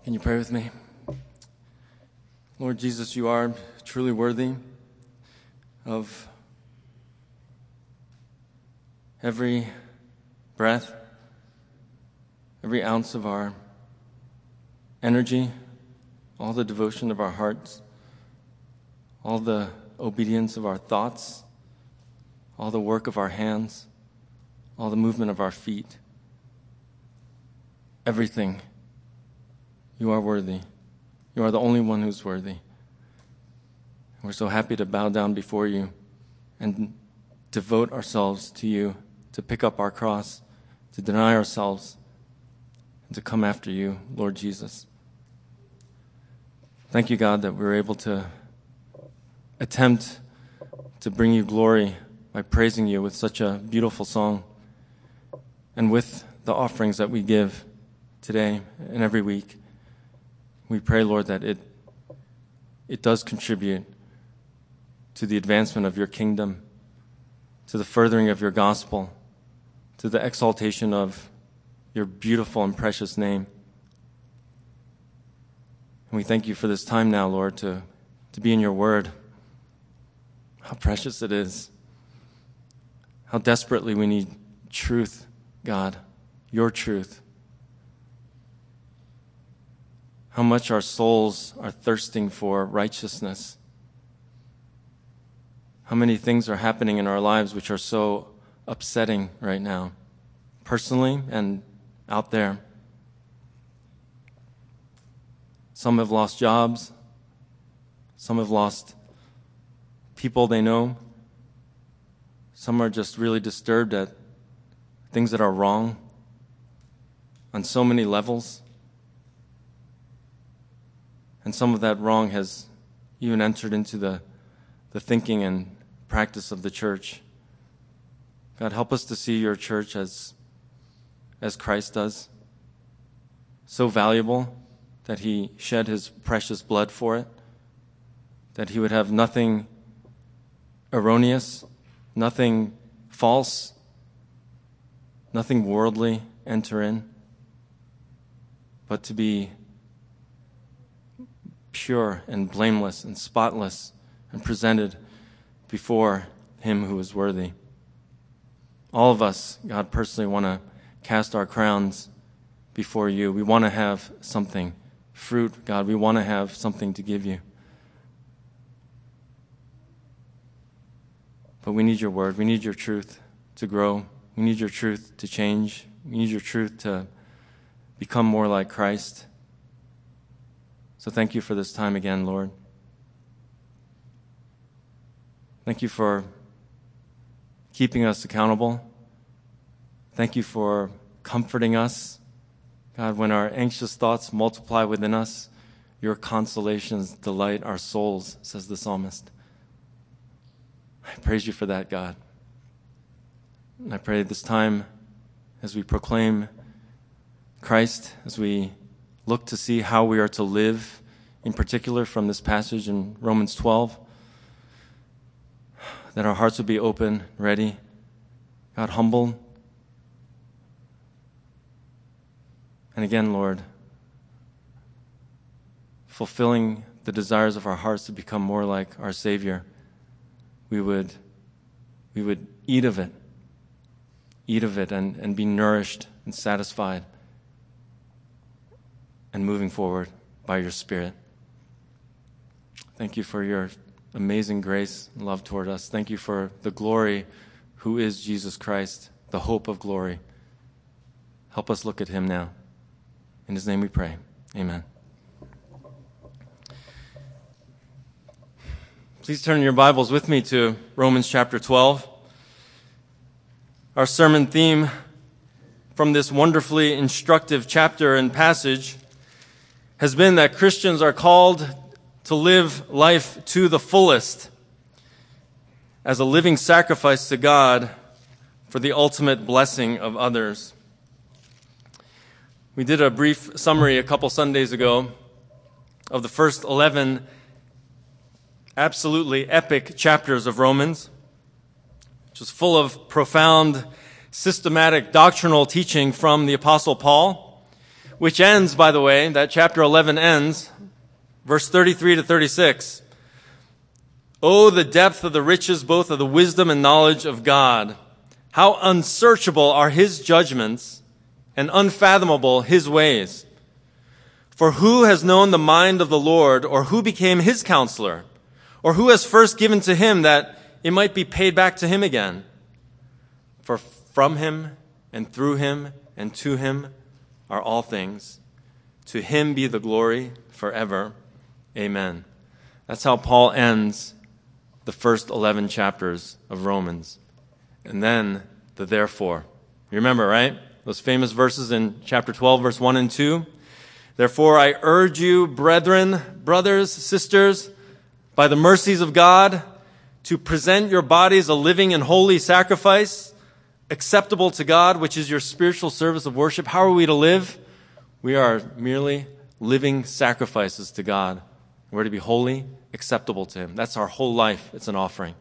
Can you pray with me? Lord Jesus, you are truly worthy of every breath, every ounce of our energy, all the devotion of our hearts, all the obedience of our thoughts, all the work of our hands, all the movement of our feet. Everything. You are worthy. You are the only one who's worthy. We're so happy to bow down before you and devote ourselves to you, to pick up our cross, to deny ourselves, and to come after you, Lord Jesus. Thank you, God, that we're able to attempt to bring you glory by praising you with such a beautiful song and with the offerings that we give today and every week. We pray, Lord, that it does contribute to the advancement of your kingdom, to the furthering of your gospel, to the exaltation of your beautiful and precious name. And we thank you for this time now, Lord, to be in your word. How precious it is. How desperately we need truth, God, your truth. How much our souls are thirsting for righteousness. How many things are happening in our lives which are so upsetting right now, personally and out there. Some have lost jobs. Some have lost people they know. Some are just really disturbed at things that are wrong on so many levels. And some of that wrong has even entered into the thinking and practice of the church. God, help us to see your church as Christ does. So valuable that he shed his precious blood for it. That he would have nothing erroneous, nothing false, nothing worldly enter in, but to be pure and blameless and spotless and presented before him who is worthy. All of us, God, personally want to cast our crowns before you. We want to have something, fruit, God. We want to have something to give you. But we need your word. We need your truth to grow. We need your truth to change. We need your truth to become more like Christ. So thank you for this time again, Lord. Thank you for keeping us accountable. Thank you for comforting us. God, when our anxious thoughts multiply within us, your consolations delight our souls, says the psalmist. I praise you for that, God. And I pray this time as we proclaim Christ, as we look to see how we are to live, in particular from this passage in Romans 12, that our hearts would be open, ready, God, humble. And again, Lord, fulfilling the desires of our hearts to become more like our Savior, we would eat of it and be nourished and satisfied and moving forward by your Spirit. Thank you for your amazing grace and love toward us. Thank you for the glory who is Jesus Christ, the hope of glory. Help us look at him now. In his name we pray. Amen. Please turn your Bibles with me to Romans chapter 12. Our sermon theme from this wonderfully instructive chapter and passage has been that Christians are called to live life to the fullest as a living sacrifice to God for the ultimate blessing of others. We did a brief summary a couple Sundays ago of the first 11 absolutely epic chapters of Romans, which was full of profound, systematic, doctrinal teaching from the Apostle Paul, which ends, by the way, that chapter 11 ends, verse 33 to 36. Oh, the depth of the riches, both of the wisdom and knowledge of God. How unsearchable are his judgments and unfathomable his ways. For who has known the mind of the Lord, or who became his counselor? Or who has first given to him that it might be paid back to him again? For from him and through him and to him are all things. To him be the glory forever. Amen. That's how Paul ends the first 11 chapters of Romans. And then the therefore. You remember, right? Those famous verses in chapter 12, verse 1 and 2. Therefore, I urge you, brethren, brothers, sisters, by the mercies of God, to present your bodies a living and holy sacrifice, acceptable to God, which is your spiritual service of worship. How are we to live? We are merely living sacrifices to God. We're to be holy, acceptable to him. That's our whole life. It's an offering.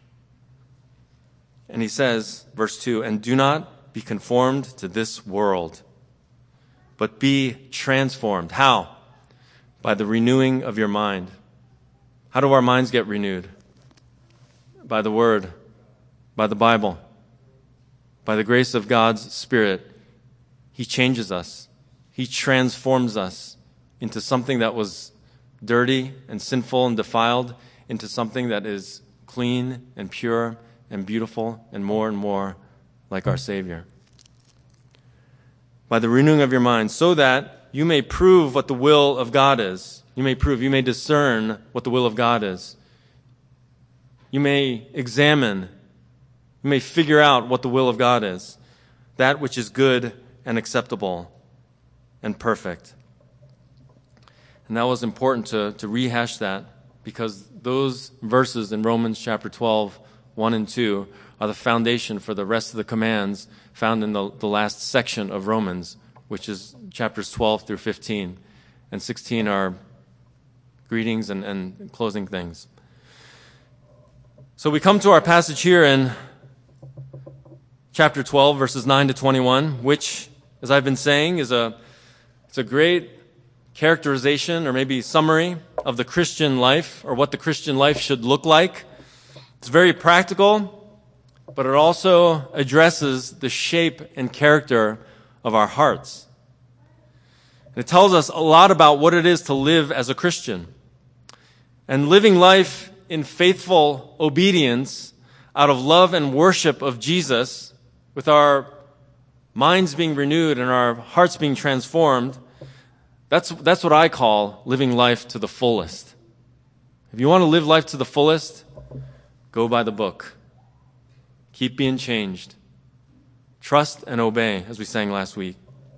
And he says, verse 2, and do not be conformed to this world, but be transformed. How? By the renewing of your mind. How do our minds get renewed? By the Word, by the Bible, by the grace of God's Spirit. He changes us. He transforms us into something that was dirty and sinful and defiled, into something that is clean and pure and beautiful and more like our Savior. By the renewing of your mind, so that you may prove what the will of God is. You may discern what the will of God is. You may examine, you may figure out what the will of God is. That which is good and acceptable and perfect. And that was important to rehash that, because those verses in Romans chapter 12, 1 and 2, are the foundation for the rest of the commands found in the last section of Romans, which is chapters 12 through 15. And 16 are greetings and closing things. So we come to our passage here in chapter 12, verses 9 to 21, which, as I've been saying, it's a great characterization or maybe summary of the Christian life, or what the Christian life should look like. It's very practical, but it also addresses the shape and character of our hearts. It tells us a lot about what it is to live as a Christian. And living life in faithful obedience out of love and worship of Jesus, with our minds being renewed and our hearts being transformed, that's what I call living life to the fullest. If you want to live life to the fullest, go by the book. Keep being changed. Trust and obey, as we sang last week.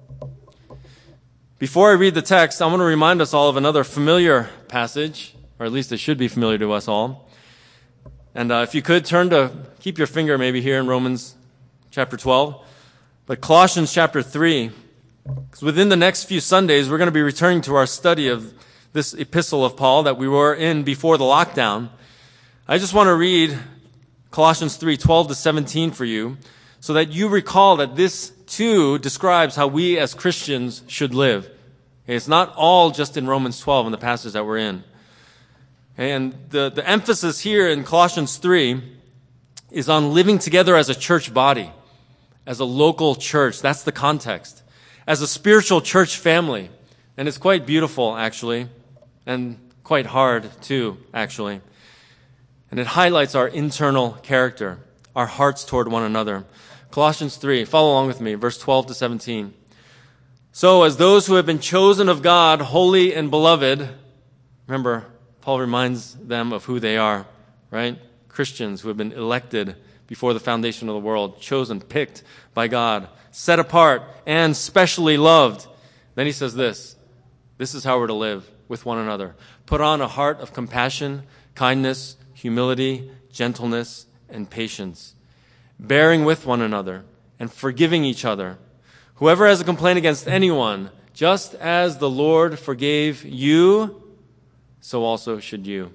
Before I read the text, I want to remind us all of another familiar passage, or at least it should be familiar to us all. And if you could, keep your finger maybe here in Romans chapter 12, but Colossians chapter 3, because within the next few Sundays, we're going to be returning to our study of this epistle of Paul that we were in before the lockdown. I just want to read Colossians 3, 12 to 17 for you, so that you recall that this too describes how we as Christians should live. Okay, it's not all just in Romans 12 in the passage that we're in. Okay, and the emphasis here in Colossians 3 is on living together as a church body, as a local church. That's the context. As a spiritual church family. And it's quite beautiful, actually, and quite hard too, actually. And it highlights our internal character, our hearts toward one another. Colossians 3, follow along with me, verse 12 to 17. So, as those who have been chosen of God, holy and beloved, remember, Paul reminds them of who they are, right? Christians who have been elected before the foundation of the world, chosen, picked by God, set apart, and specially loved. Then he says this is how we're to live with one another. Put on a heart of compassion, kindness, humility, gentleness, and patience, bearing with one another and forgiving each other. Whoever has a complaint against anyone, just as the Lord forgave you, so also should you.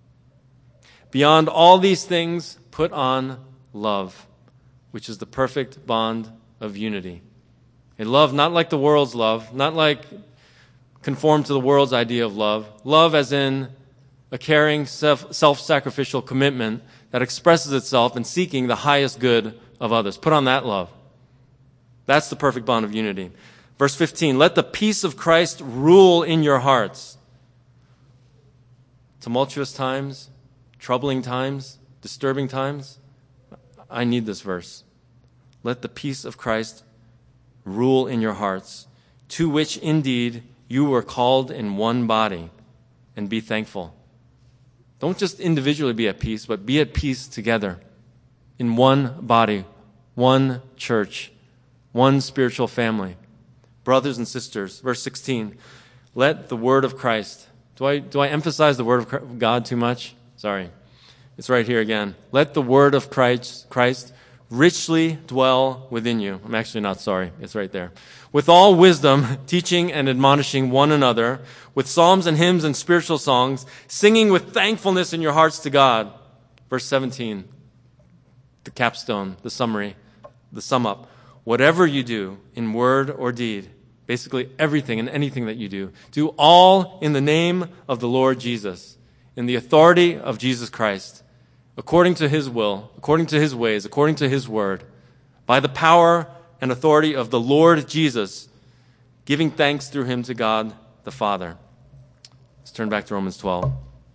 Beyond all these things, put on love, which is the perfect bond of unity. A love not like the world's love, not like conform to the world's idea of love. Love as in a caring, self-sacrificial commitment that expresses itself in seeking the highest good of others. Put on that love. That's the perfect bond of unity. Verse 15, let the peace of Christ rule in your hearts. Tumultuous times, troubling times, disturbing times. I need this verse. Let the peace of Christ rule in your hearts, to which indeed you were called in one body, and be thankful. Don't just individually be at peace, but be at peace together in one body, one church, one spiritual family. Brothers and sisters, verse 16, let the word of Christ. Do I emphasize the word of God too much? Sorry. It's right here again. Let the word of Christ richly dwell within you. I'm actually not sorry. It's right there. With all wisdom, teaching and admonishing one another, with psalms and hymns and spiritual songs, singing with thankfulness in your hearts to God. Verse 17, the capstone, the summary, the sum up. Whatever you do in word or deed, basically everything and anything that you do all in the name of the Lord Jesus, in the authority of Jesus Christ, according to his will, according to his ways, according to his word, by the power and authority of the Lord Jesus, giving thanks through him to God the Father. Let's turn back to Romans 12.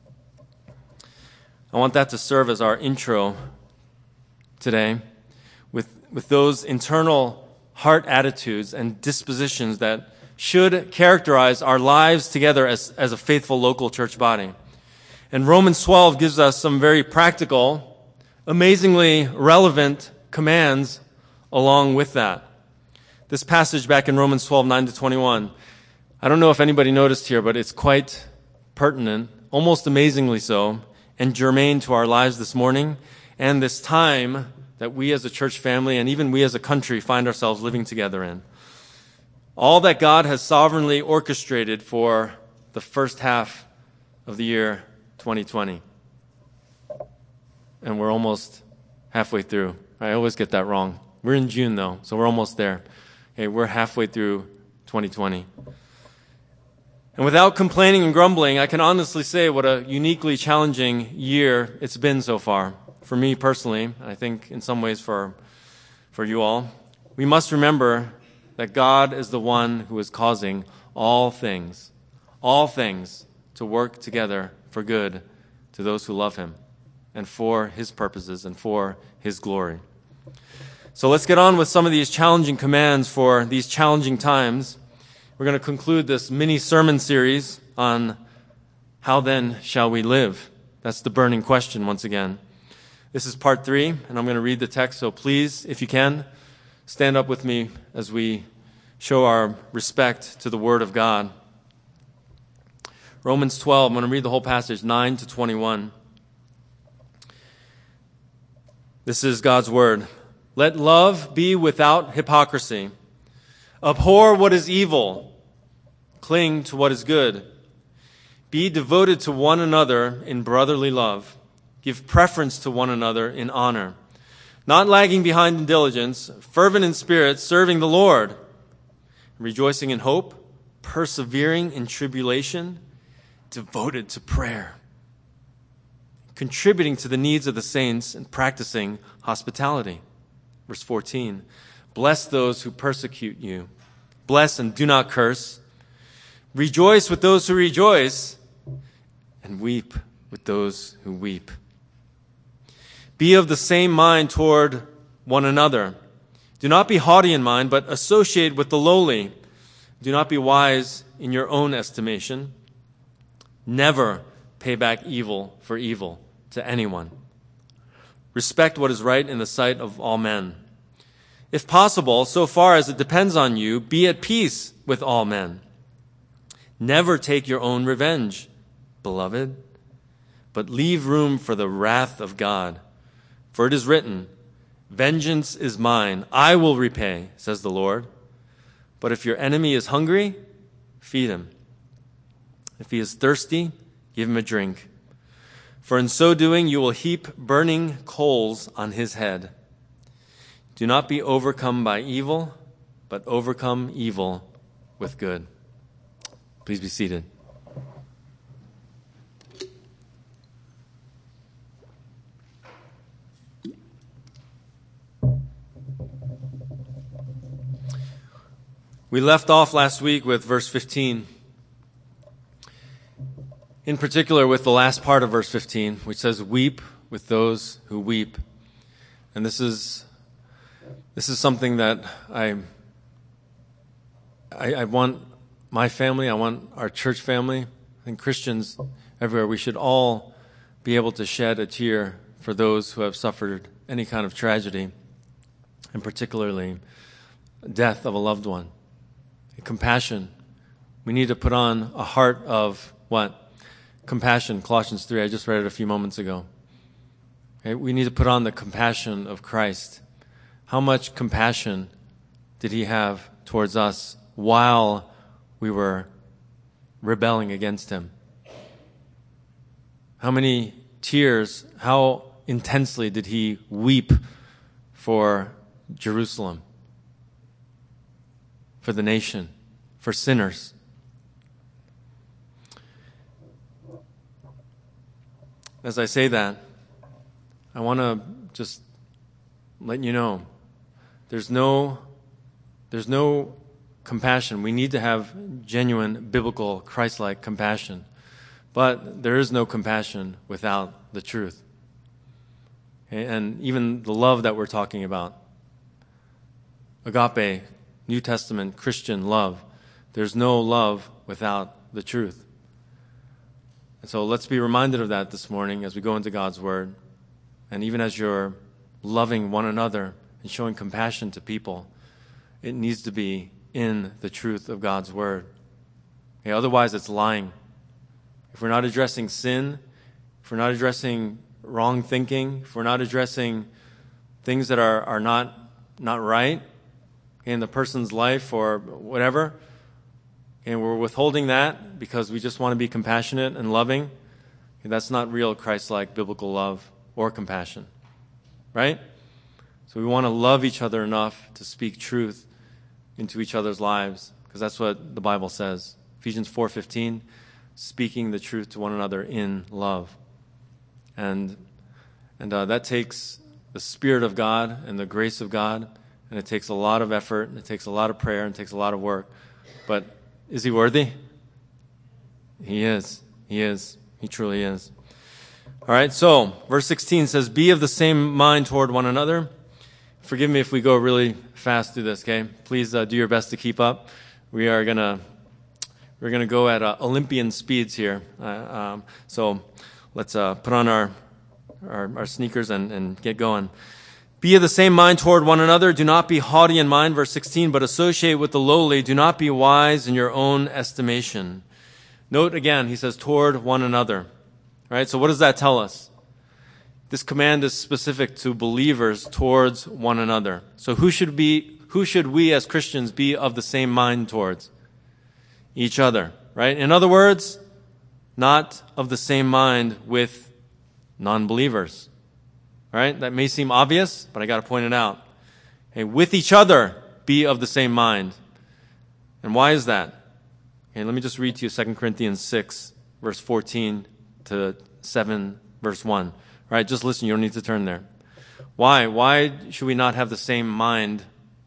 I want that to serve as our intro today with those internal heart attitudes and dispositions that should characterize our lives together as a faithful local church body. And Romans 12 gives us some very practical, amazingly relevant commands along with that. This passage back in Romans 12, 9-21, I don't know if anybody noticed here, but it's quite pertinent, almost amazingly so, and germane to our lives this morning and this time that we as a church family and even we as a country find ourselves living together in. All that God has sovereignly orchestrated for the first half of the year 2020. And we're almost halfway through. I always get that wrong. We're in June though, so we're almost there. Okay, we're halfway through 2020. And without complaining and grumbling, I can honestly say what a uniquely challenging year it's been so far. For me personally, I think in some ways for you all. We must remember that God is the one who is causing all things to work together for good to those who love him and for his purposes and for his glory. So let's get on with some of these challenging commands for these challenging times. We're going to conclude this mini sermon series on how then shall we live? That's the burning question once again. This is part 3, and I'm going to read the text, so please, if you can, stand up with me as we show our respect to the Word of God. Romans 12, I'm going to read the whole passage, 9-21. This is God's Word. Let love be without hypocrisy. Abhor what is evil. Cling to what is good. Be devoted to one another in brotherly love. Give preference to one another in honor. Not lagging behind in diligence, fervent in spirit, serving the Lord. Rejoicing in hope, persevering in tribulation, devoted to prayer. Contributing to the needs of the saints and practicing hospitality. Verse 14, bless those who persecute you. Bless and do not curse. Rejoice with those who rejoice, and weep with those who weep. Be of the same mind toward one another. Do not be haughty in mind, but associate with the lowly. Do not be wise in your own estimation. Never pay back evil for evil to anyone. Respect what is right in the sight of all men. If possible, so far as it depends on you, be at peace with all men. Never take your own revenge, beloved, but leave room for the wrath of God. For it is written, vengeance is mine, I will repay, says the Lord. But if your enemy is hungry, feed him. If he is thirsty, give him a drink. For in so doing, you will heap burning coals on his head. Do not be overcome by evil, but overcome evil with good. Please be seated. We left off last week with verse 15. In particular with the last part of verse 15, which says, "Weep with those who weep." And this is something that I want my family, I want our church family, I think Christians everywhere, we should all be able to shed a tear for those who have suffered any kind of tragedy, and particularly death of a loved one. Compassion. We need to put on a heart of what? Compassion. Colossians 3, I just read it a few moments ago. Okay? We need to put on the compassion of Christ. How much compassion did he have towards us while we were rebelling against him? How many tears, how intensely did he weep for Jerusalem, for the nation, for sinners? As I say that, I want to just let you know, there's no compassion. We need to have genuine, biblical, Christ-like compassion. But there is no compassion without the truth. Okay? And even the love that we're talking about, agape, New Testament Christian love, there's no love without the truth. And so let's be reminded of that this morning as we go into God's Word. And even as you're loving one another and showing compassion to people, it needs to be in the truth of God's Word. Okay, otherwise, it's lying. If we're not addressing sin, if we're not addressing wrong thinking, if we're not addressing things that are not right in the person's life or whatever, and we're withholding that because we just want to be compassionate and loving, that's not real Christ-like biblical love or compassion, right? So we want to love each other enough to speak truth into each other's lives, because that's what the Bible says. Ephesians 4:15, speaking the truth to one another in love. And that takes the Spirit of God and the grace of God, and it takes a lot of effort, and it takes a lot of prayer, and it takes a lot of work. But is he worthy? He is. He is. He truly is. All right, so verse 16 says, "Be of the same mind toward one another." Forgive me if we go really fast through this, okay? Please do your best to keep up. We're gonna go at Olympian speeds here. So let's put on our sneakers and get going. "Be of the same mind toward one another. Do not be haughty in mind," verse 16, "but associate with the lowly. Do not be wise in your own estimation." Note again, he says, toward one another. Right? So what does that tell us? This command is specific to believers towards one another. So who should we as Christians be of the same mind towards? Each other. Right? In other words, not of the same mind with non-believers. Right? That may seem obvious, but I got to point it out. Hey, with each other, be of the same mind. And why is that? Okay, let me just read to you 2 Corinthians 6, verse 14 to 7, verse 1. All right, just listen. You don't need to turn there. Why? Why should we not have the same mind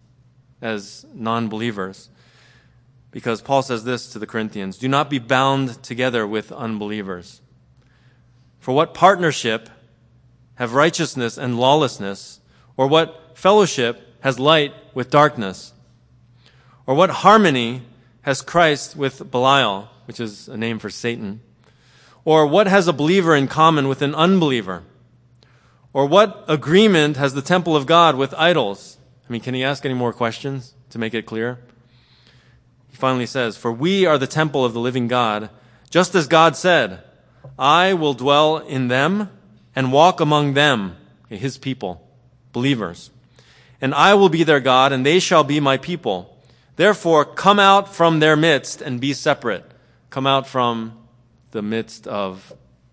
as non-believers? Because Paul says this to the Corinthians, "Do not be bound together with unbelievers. For what partnership have righteousness and lawlessness? Or what fellowship has light with darkness? Or what harmony has Christ with Belial," which is a name for Satan? "Or what has a believer in common with an unbeliever? Or what agreement has the temple of God with idols?" I mean, can he ask any more questions to make it clear? He finally says, "For we are the temple of the living God, just as God said, 'I will dwell in them and walk among them,'" his people, believers, "'and I will be their God, and they shall be my people. Therefore, come out from their midst and be separate." Come out from the midst of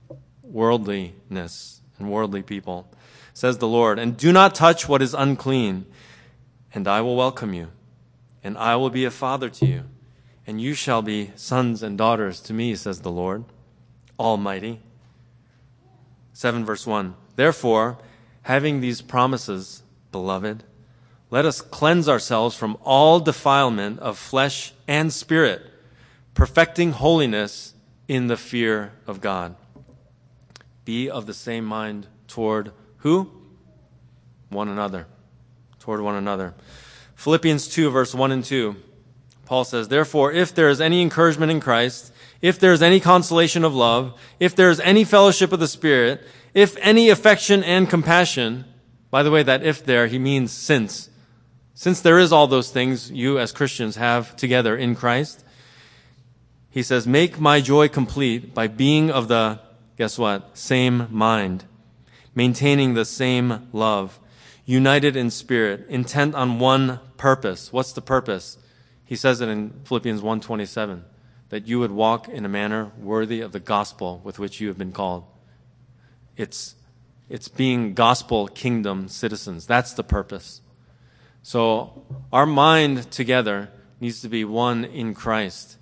worldliness and worldly people, says the Lord, "and do not touch what is unclean, and I will welcome you. and I will be a father to you, and you shall be sons and daughters to me, says the Lord Almighty. 7 verse 1. Therefore, having these promises, beloved, let us cleanse ourselves from all defilement of flesh and spirit, perfecting holiness in the fear of God. Be of the same mind toward who? One another. Toward one another. Philippians 2, verse 1 and 2. Paul says, therefore, if there is any encouragement in Christ, if there is any consolation of love, if there is any fellowship of the Spirit, if any affection and compassion, by the way, that if there, he means since. Since there is all those things you as Christians have together in Christ, he says, make my joy complete by being of the, guess what, same mind, maintaining the same love, united in spirit, intent on one purpose. What's the purpose? He says it in Philippians 1:27, that you would walk in a manner worthy of the gospel with which you have been called. It's being gospel kingdom citizens. That's the purpose. So our mind together needs to be one in Christ.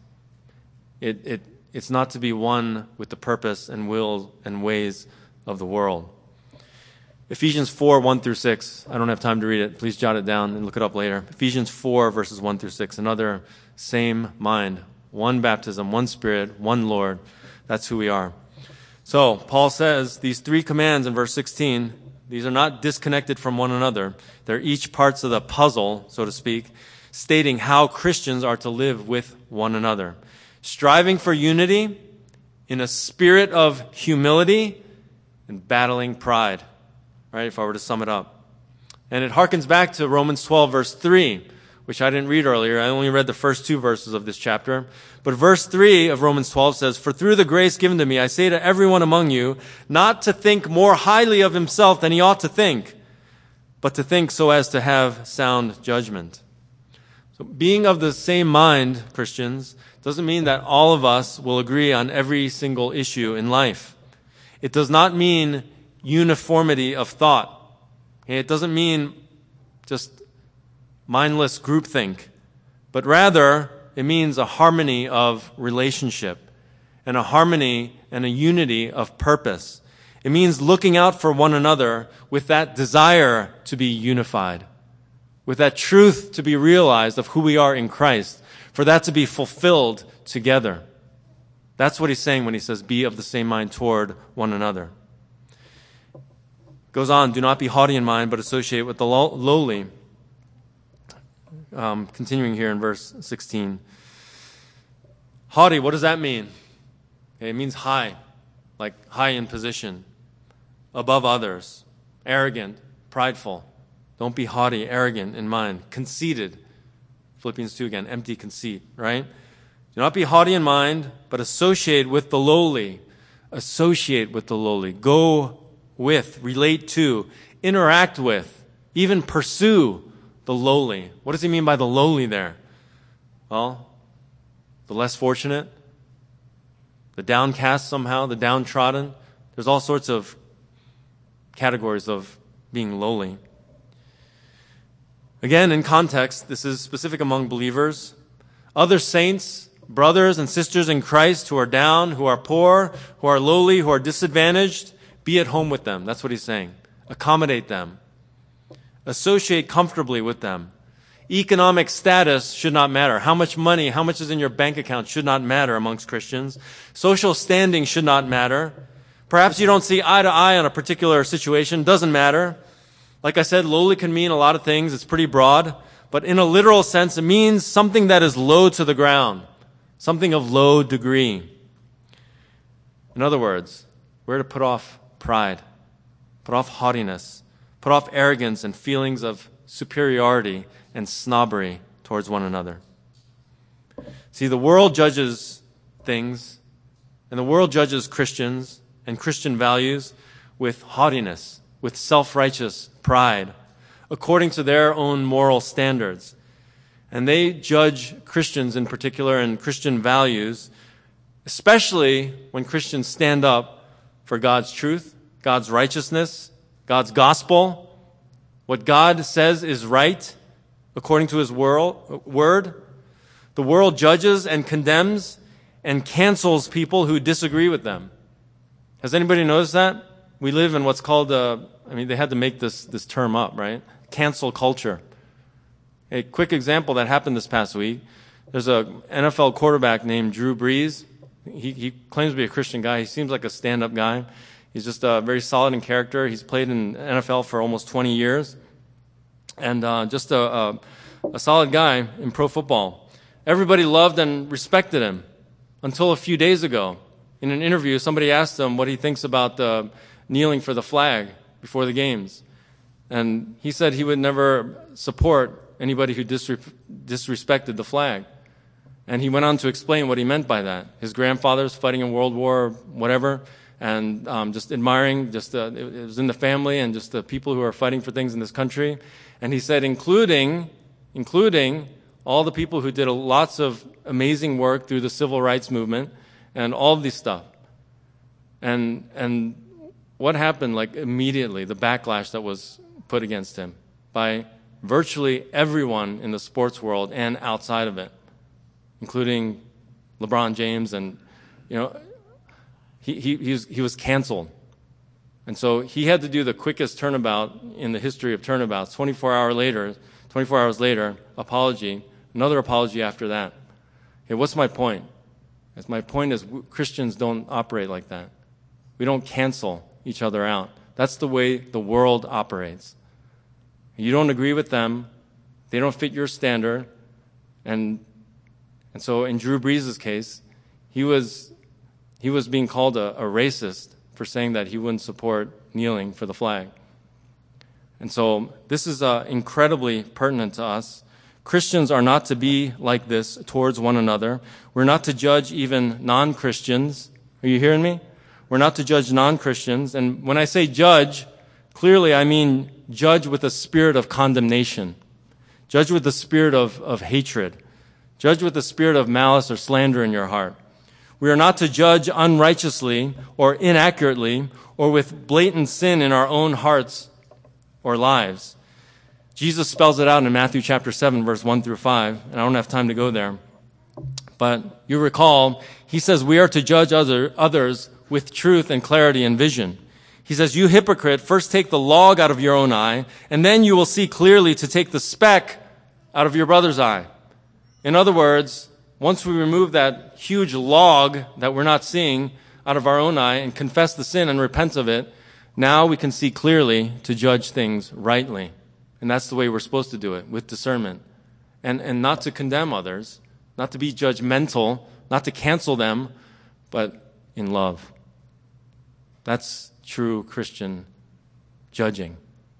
It's not to be one with the purpose and will and ways of the world. Ephesians 4, 1 through 6. I don't have time to read it. Please jot it down and look it up later. Ephesians 4, verses 1 through 6. Another same mind. One baptism, one Spirit, one Lord. That's who we are. So, Paul says these three commands in verse 16, these are not disconnected from one another. They're each parts of the puzzle, so to speak, stating how Christians are to live with one another. Striving for unity in a spirit of humility and battling pride. Right, if I were to sum it up. And it harkens back to Romans 12, verse 3, which I didn't read earlier. I only read the first two verses of this chapter. But verse 3 of Romans 12 says, for through the grace given to me, I say to everyone among you, not to think more highly of himself than he ought to think, but to think so as to have sound judgment. So being of the same mind, Christians, doesn't mean that all of us will agree on every single issue in life. It does not mean uniformity of thought. It doesn't mean just mindless groupthink, but rather it means a harmony of relationship and a harmony and a unity of purpose. It means looking out for one another with that desire to be unified, with that truth to be realized of who we are in Christ, for that to be fulfilled together. That's what he's saying when he says, be of the same mind toward one another. Goes on, do not be haughty in mind, but associate with the lowly. Continuing here in verse 16. Haughty, what does that mean? Okay, it means high, like high in position, above others, arrogant, prideful. Don't be haughty, arrogant in mind, conceited. Philippians 2 again, empty conceit, right? Do not be haughty in mind, but associate with the lowly. Associate with the lowly. Go with, relate to, interact with, even pursue the lowly. What does he mean by the lowly there? Well, the less fortunate, the downcast somehow, the downtrodden. There's all sorts of categories of being lowly. Again, in context, this is specific among believers. Other saints, brothers and sisters in Christ who are down, who are poor, who are lowly, who are disadvantaged, be at home with them. That's what he's saying. Accommodate them. Associate comfortably with them. Economic status should not matter. How much money, how much is in your bank account should not matter amongst Christians. Social standing should not matter. Perhaps you don't see eye to eye on a particular situation. Doesn't matter. Like I said, lowly can mean a lot of things. It's pretty broad. But in a literal sense, it means something that is low to the ground. Something of low degree. In other words, we're to put off pride, put off haughtiness, put off arrogance and feelings of superiority and snobbery towards one another. See, the world judges things, and the world judges Christians and Christian values with haughtiness, with self-righteous pride, according to their own moral standards. And they judge Christians in particular and Christian values, especially when Christians stand up for God's truth, God's righteousness, God's gospel, what God says is right, according to his word. The world judges and condemns and cancels people who disagree with them. Has anybody noticed that? We live in what's called, they had to make this term up, right? Cancel culture. A quick example that happened this past week. There's an NFL quarterback named Drew Brees. He claims to be a Christian guy. He seems like a stand-up guy. He's just very solid in character. He's played in NFL for almost 20 years. And just a solid guy in pro football. Everybody loved and respected him until a few days ago. In an interview, somebody asked him what he thinks about kneeling for the flag before the games. And he said he would never support anybody who disrespected the flag. And he went on to explain what he meant by that. His grandfather's fighting in World War whatever, and just admiring, it was in the family and just the people who are fighting for things in this country. And he said, including all the people who did lots of amazing work through the civil rights movement and all of this stuff. And what happened, like immediately, the backlash that was put against him by virtually everyone in the sports world and outside of it, including LeBron James, and he was canceled. And so he had to do the quickest turnabout in the history of turnabouts. 24 hours later, apology, another apology after that. Okay, what's my point? My point is Christians don't operate like that. We don't cancel each other out. That's the way the world operates. You don't agree with them. They don't fit your standard. And so in Drew Brees' case, he was being called a racist for saying that he wouldn't support kneeling for the flag. And so this is incredibly pertinent to us. Christians are not to be like this towards one another. We're not to judge even non-Christians. Are you hearing me? We're not to judge non-Christians. And when I say judge, clearly I mean judge with a spirit of condemnation. Judge with the spirit of hatred. Judge with the spirit of malice or slander in your heart. We are not to judge unrighteously or inaccurately or with blatant sin in our own hearts or lives. Jesus spells it out in Matthew chapter 7, verse 1 through 5, and I don't have time to go there. But you recall, he says we are to judge others with truth and clarity and vision. He says, you hypocrite, first take the log out of your own eye, and then you will see clearly to take the speck out of your brother's eye. In other words, once we remove that huge log that we're not seeing out of our own eye and confess the sin and repent of it, now we can see clearly to judge things rightly. And that's the way we're supposed to do it, with discernment. And not to condemn others, not to be judgmental, not to cancel them, but in love. That's true Christian judging.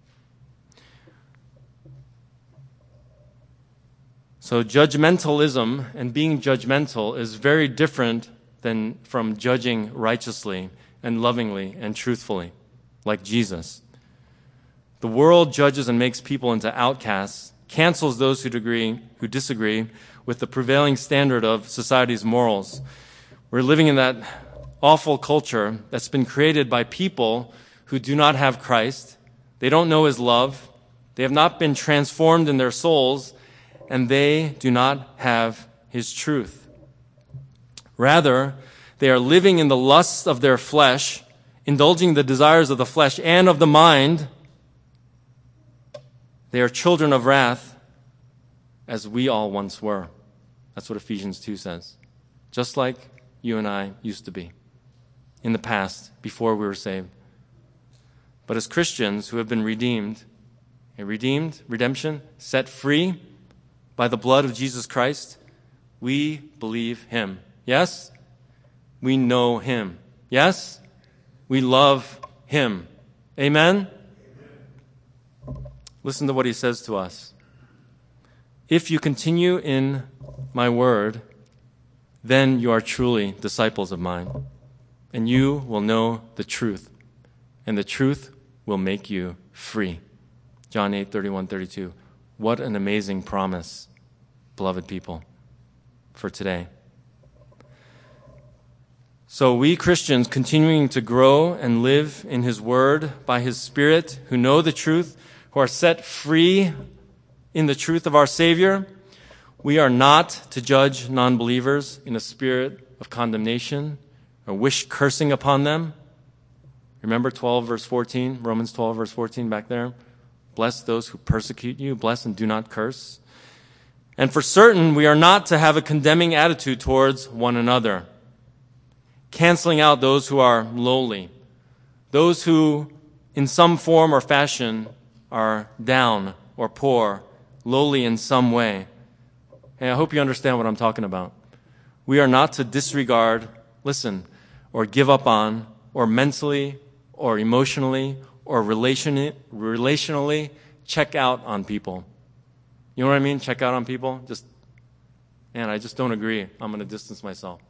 So judgmentalism and being judgmental is very different than from judging righteously and lovingly and truthfully, like Jesus. The world judges and makes people into outcasts, cancels those who disagree with the prevailing standard of society's morals. We're living in that awful culture that's been created by people who do not have Christ. They don't know his love. They have not been transformed in their souls, and they do not have his truth. Rather, they are living in the lusts of their flesh, indulging the desires of the flesh and of the mind. They are children of wrath, as we all once were. That's what Ephesians 2 says. Just like you and I used to be in the past, before we were saved. But as Christians who have been redemption, set free by the blood of Jesus Christ, we believe him. Yes? We know him. Yes? We love him. Amen? Listen to what he says to us. If you continue in my word, then you are truly disciples of mine, and you will know the truth, and the truth will make you free. John 8:31-32. What an amazing promise, beloved people, for today. So we Christians, continuing to grow and live in his word by his Spirit, who know the truth, who are set free in the truth of our Savior, we are not to judge non-believers in a spirit of condemnation or wish cursing upon them. Remember 12 verse 14, Romans 12 verse 14 back there? Bless those who persecute you, bless and do not curse. And for certain, we are not to have a condemning attitude towards one another, canceling out those who are lowly, those who in some form or fashion are down or poor, lowly in some way. And I hope you understand what I'm talking about. We are not to disregard, listen, or give up on, or mentally, or emotionally, or relationally check out on people. You know what I mean? Check out on people? I just don't agree. I'm going to distance myself.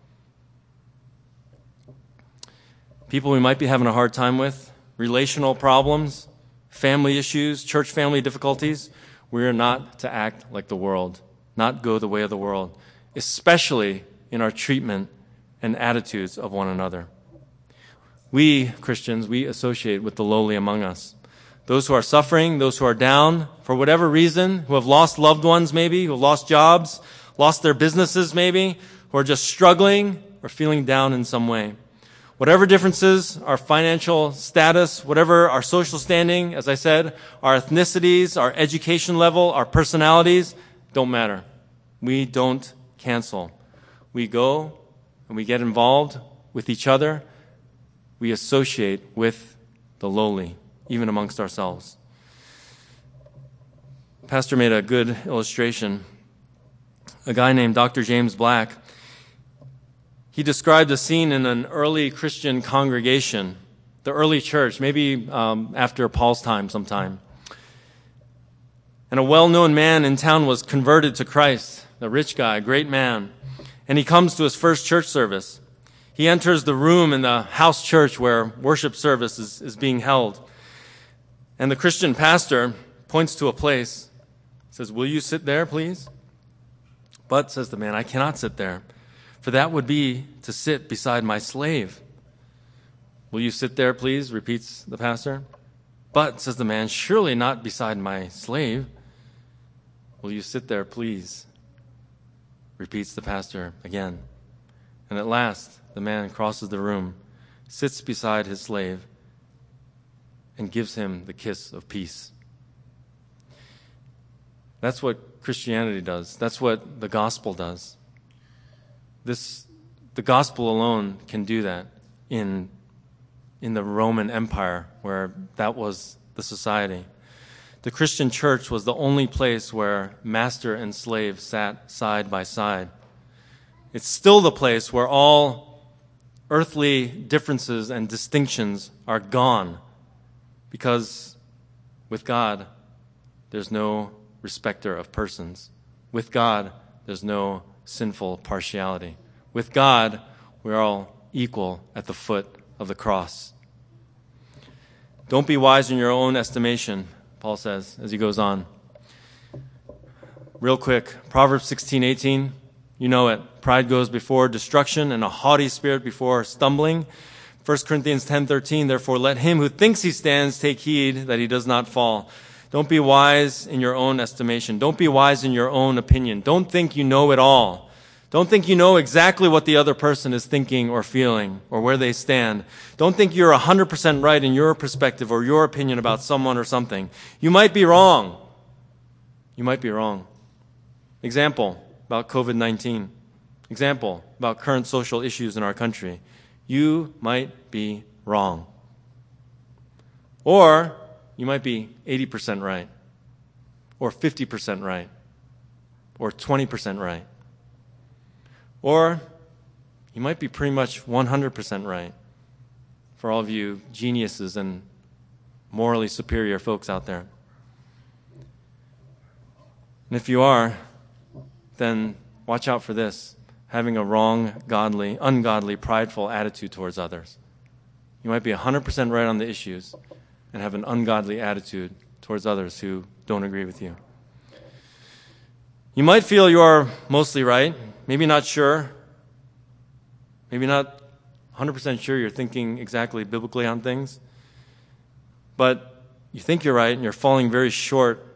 People we might be having a hard time with, relational problems, family issues, church family difficulties, we are not to act like the world, not go the way of the world, especially in our treatment and attitudes of one another. We, Christians, we associate with the lowly among us. Those who are suffering, those who are down for whatever reason, who have lost loved ones maybe, who have lost jobs, lost their businesses maybe, who are just struggling or feeling down in some way. Whatever differences, our financial status, whatever our social standing, as I said, our ethnicities, our education level, our personalities, don't matter. We don't cancel. We go and we get involved with each other. We associate with the lowly, even amongst ourselves. Pastor made a good illustration. A guy named Dr. James Black, he described a scene in an early Christian congregation, the early church, maybe after Paul's time sometime. And a well-known man in town was converted to Christ, a rich guy, a great man. And he comes to his first church service. He enters the room in the house church where worship service is being held. And the Christian pastor points to a place, says, "Will you sit there, please?" "But," says the man, "I cannot sit there, for that would be to sit beside my slave." "Will you sit there, please?" repeats the pastor. "But," says the man, "surely not beside my slave." "Will you sit there, please?" repeats the pastor again. And at last, the man crosses the room, sits beside his slave, and gives him the kiss of peace. That's what Christianity does. That's what the gospel does. The gospel alone can do that in the Roman Empire, where that was the society. The Christian church was the only place where master and slave sat side by side. It's still the place where all earthly differences and distinctions are gone, because with God, there's no respecter of persons. With God, there's no sinful partiality. With God, we're all equal at the foot of the cross. Don't be wise in your own estimation, Paul says as he goes on. Real quick, Proverbs 16:18, you know it. Pride goes before destruction and a haughty spirit before stumbling. 1 Corinthians 10:13, therefore let him who thinks he stands take heed that he does not fall. Don't be wise in your own estimation. Don't be wise in your own opinion. Don't think you know it all. Don't think you know exactly what the other person is thinking or feeling or where they stand. Don't think you're 100% right in your perspective or your opinion about someone or something. You might be wrong. You might be wrong. Example about COVID-19. Example about current social issues in our country. You might be wrong. Or you might be 80% right, or 50% right, or 20% right. Or you might be pretty much 100% right, for all of you geniuses and morally superior folks out there. And if you are, then watch out for this, having a wrong, ungodly, prideful attitude towards others. You might be 100% right on the issues and have an ungodly attitude towards others who don't agree with you. You might feel you are mostly right, maybe not sure, maybe not 100% sure you're thinking exactly biblically on things, but you think you're right and you're falling very short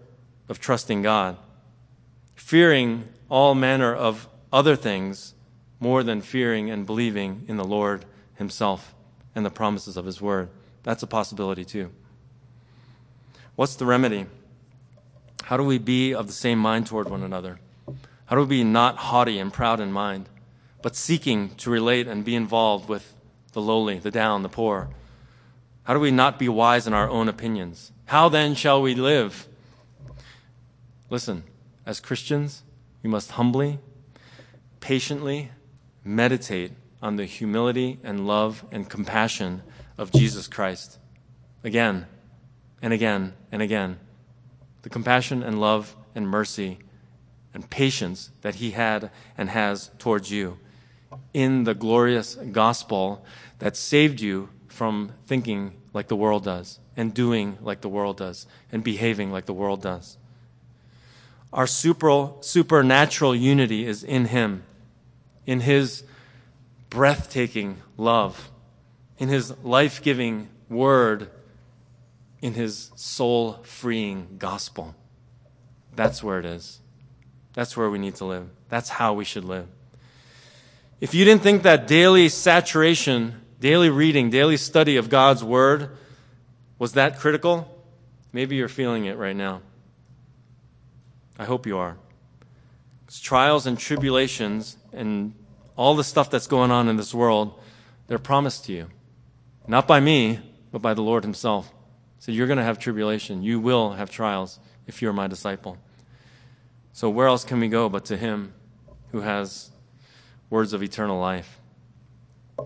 of trusting God, fearing all manner of other things more than fearing and believing in the Lord himself and the promises of his word. That's a possibility too. What's the remedy? How do we be of the same mind toward one another? How do we be not haughty and proud in mind, but seeking to relate and be involved with the lowly, the down, the poor? How do we not be wise in our own opinions? How then shall we live? Listen, as Christians, we must humbly, patiently meditate on the humility and love and compassion of Jesus Christ again and again and again. The compassion and love and mercy and patience that he had and has towards you in the glorious gospel that saved you from thinking like the world does and doing like the world does and behaving like the world does. Our supernatural unity is in him, in his breathtaking love, in his life-giving word, in his soul-freeing gospel. That's where it is. That's where we need to live. That's how we should live. If you didn't think that daily saturation, daily reading, daily study of God's word was that critical, maybe you're feeling it right now. I hope you are. Because trials and tribulations and all the stuff that's going on in this world, they're promised to you. Not by me, but by the Lord himself. So you're going to have tribulation. You will have trials if you're my disciple. So where else can we go but to him who has words of eternal life? I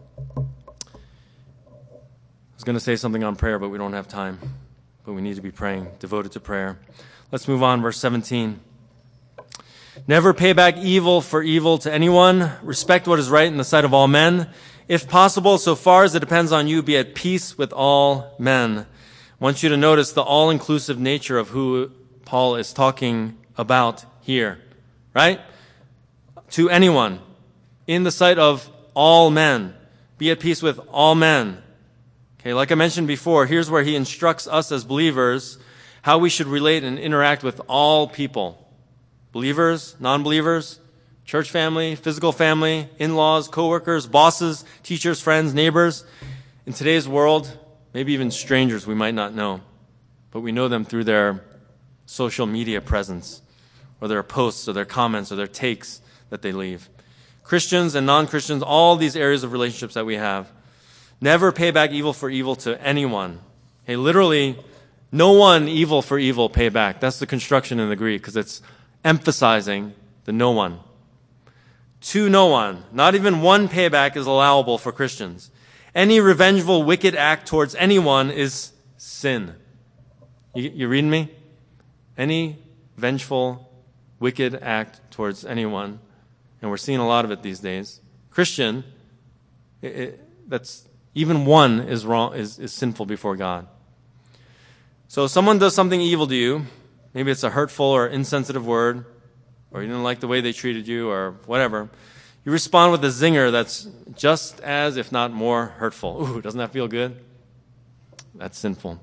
was going to say something on prayer, but we don't have time. But we need to be praying, devoted to prayer. Let's move on, verse 17. Never pay back evil for evil to anyone. Respect what is right in the sight of all men. If possible, so far as it depends on you, be at peace with all men. I want you to notice the all-inclusive nature of who Paul is talking about here, right? To anyone, in the sight of all men. Be at peace with all men. Okay, like I mentioned before, here's where he instructs us as believers how we should relate and interact with all people. Believers, non-believers, church family, physical family, in-laws, co-workers, bosses, teachers, friends, neighbors. In today's world, maybe even strangers we might not know, but we know them through their social media presence or their posts or their comments or their takes that they leave. Christians and non-Christians, all these areas of relationships that we have. Never pay back evil for evil to anyone. Hey, literally, no one evil for evil pay back. That's the construction in the Greek because it's emphasizing the no one. To no one. Not even one payback is allowable for Christians. Any revengeful, wicked act towards anyone is sin. You reading me? Any vengeful, wicked act towards anyone, and we're seeing a lot of it these days. Christian, that's even one is wrong, is sinful before God. So if someone does something evil to you, maybe it's a hurtful or insensitive word, or you didn't like the way they treated you, or whatever, you respond with a zinger that's just as, if not more, hurtful. Ooh, doesn't that feel good? That's sinful.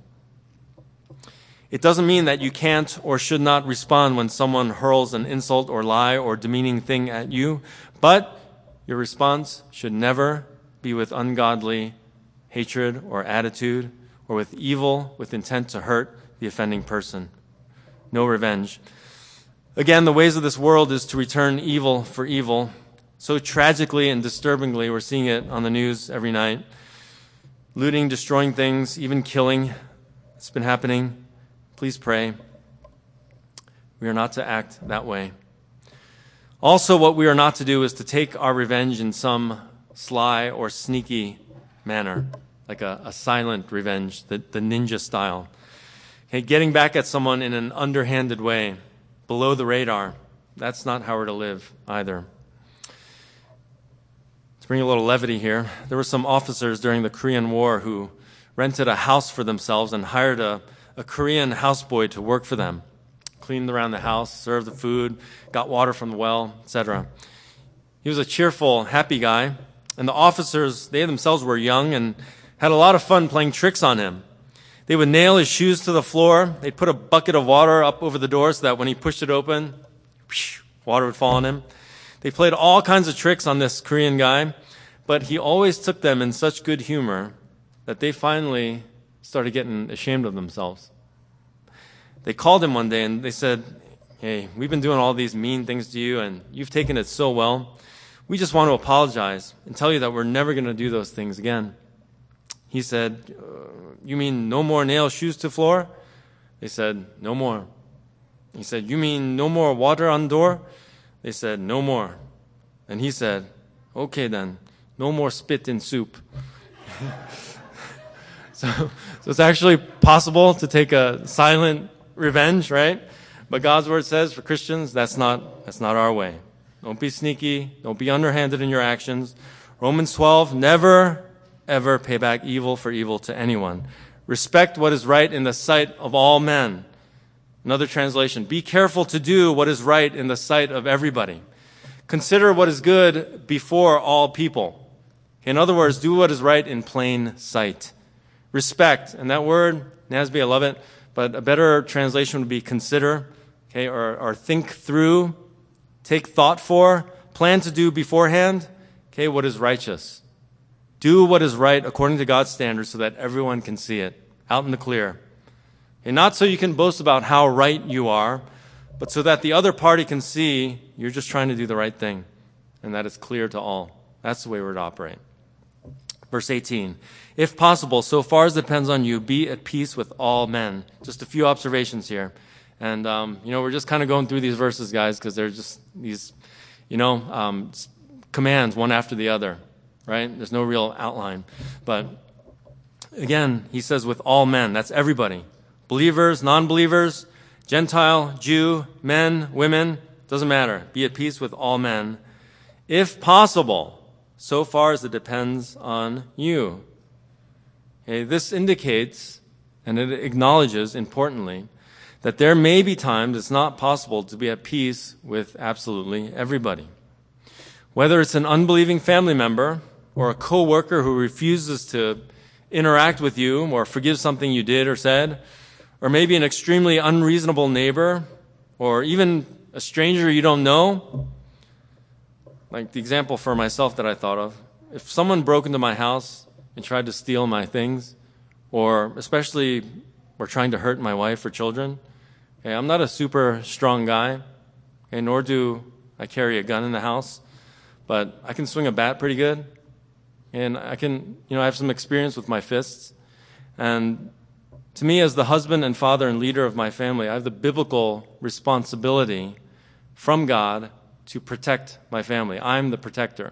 It doesn't mean that you can't or should not respond when someone hurls an insult or lie or demeaning thing at you, but your response should never be with ungodly hatred or attitude or with evil with intent to hurt the offending person. No revenge. Again, the ways of this world is to return evil for evil. So tragically and disturbingly, we're seeing it on the news every night. Looting, destroying things, even killing. It's been happening. Please pray. We are not to act that way. Also, what we are not to do is to take our revenge in some sly or sneaky manner, like a silent revenge, the ninja style. Okay, getting back at someone in an underhanded way, below the radar. That's not how we're to live either. To bring a little levity here, there were some officers during the Korean War who rented a house for themselves and hired a Korean houseboy to work for them. Cleaned around the house, served the food, got water from the well, etc. He was a cheerful, happy guy, and the officers, they themselves were young and had a lot of fun playing tricks on him. They would nail his shoes to the floor. They'd put a bucket of water up over the door so that when he pushed it open, water would fall on him. They played all kinds of tricks on this Korean guy, but he always took them in such good humor that they finally started getting ashamed of themselves. They called him one day and they said, "Hey, we've been doing all these mean things to you and you've taken it so well. We just want to apologize and tell you that we're never going to do those things again." He said, "You mean no more nail shoes to floor?" They said, "No more." He said, "You mean no more water on door?" They said, "No more." And he said, "Okay then, no more spit in soup." So it's actually possible to take a silent revenge, right? But God's word says for Christians, that's not our way. Don't be sneaky. Don't be underhanded in your actions. Romans 12, never, ever pay back evil for evil to anyone. Respect what is right in the sight of all men. Another translation, be careful to do what is right in the sight of everybody. Consider what is good before all people. In other words, do what is right in plain sight. Respect, and that word, NASB, I love it, but a better translation would be consider, okay, or think through, take thought for, plan to do beforehand, okay, what is righteous. Do what is right according to God's standards so that everyone can see it, out in the clear. And not so you can boast about how right you are, but so that the other party can see you're just trying to do the right thing, and that it's clear to all. That's the way we're to operate. Verse 18, if possible, so far as it depends on you, be at peace with all men. Just a few observations here. And, we're just kind of going through these verses, guys, because they're just these, commands one after the other, right? There's no real outline. But again, he says with all men, that's everybody. Believers, non-believers, Gentile, Jew, men, women, doesn't matter. Be at peace with all men. If possible, so far as it depends on you. Okay, this indicates, and it acknowledges, importantly, that there may be times it's not possible to be at peace with absolutely everybody. Whether it's an unbelieving family member or a coworker who refuses to interact with you or forgive something you did or said, or maybe an extremely unreasonable neighbor, or even a stranger you don't know. Like the example for myself that I thought of. If someone broke into my house and tried to steal my things, or especially were trying to hurt my wife or children, okay, I'm not a super strong guy, okay, nor do I carry a gun in the house, but I can swing a bat pretty good, and I can, I have some experience with my fists. And to me, as the husband and father and leader of my family, I have the biblical responsibility from God to protect my family. I'm the protector.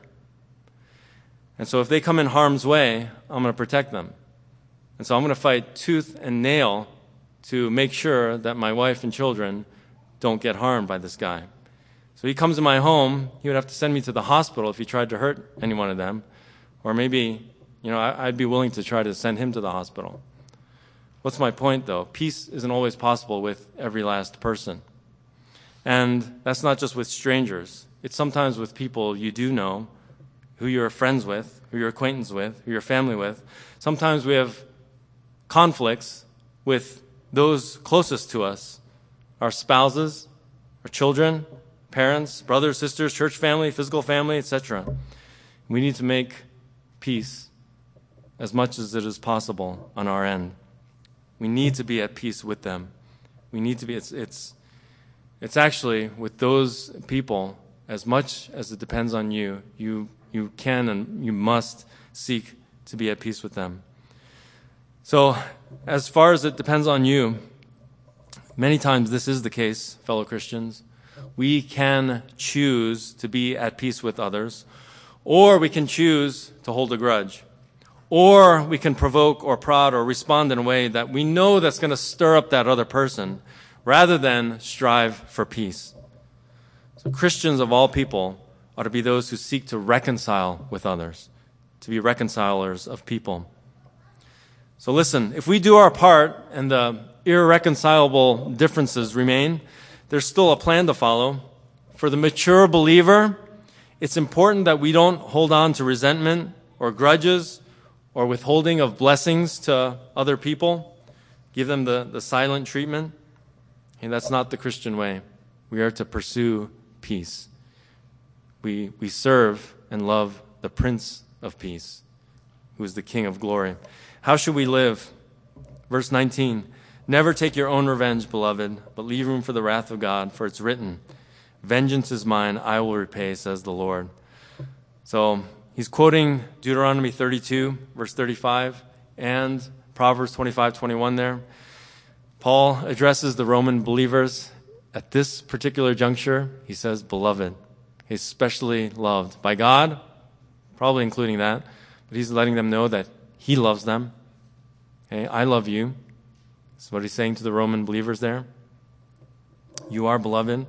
And so if they come in harm's way, I'm going to protect them. And so I'm going to fight tooth and nail to make sure that my wife and children don't get harmed by this guy. So he comes in my home, he would have to send me to the hospital if he tried to hurt any one of them. Or maybe, I'd be willing to try to send him to the hospital. What's my point, though? Peace isn't always possible with every last person. And that's not just with strangers. It's sometimes with people you do know, who you're friends with, who you're acquaintance with, who you're family with. Sometimes we have conflicts with those closest to us, our spouses, our children, parents, brothers, sisters, church family, physical family, etc. We need to make peace as much as it is possible on our end. We need to be at peace with them. We need to be, it's actually with those people, as much as it depends on you, you can and you must seek to be at peace with them. So, as far as it depends on you, many times this is the case, fellow Christians. We can choose to be at peace with others, or we can choose to hold a grudge. Or we can provoke or prod or respond in a way that we know that's going to stir up that other person, rather than strive for peace. So Christians of all people ought to be those who seek to reconcile with others, to be reconcilers of people. So listen, if we do our part and the irreconcilable differences remain, there's still a plan to follow. For the mature believer, it's important that we don't hold on to resentment or grudges or withholding of blessings to other people. give them the silent treatment. And that's not the Christian way. We are to pursue peace. We serve and love the Prince of Peace, who is the King of glory. How should we live? Verse 19, never take your own revenge, beloved, but leave room for the wrath of God, for it's written, vengeance is mine, I will repay, says the Lord. So he's quoting Deuteronomy 32, verse 35, and Proverbs 25:21 there. Paul addresses the Roman believers at this particular juncture. He says, beloved. He's especially loved by God, probably including that, but he's letting them know that he loves them. Okay, I love you. That's what he's saying to the Roman believers there. You are beloved.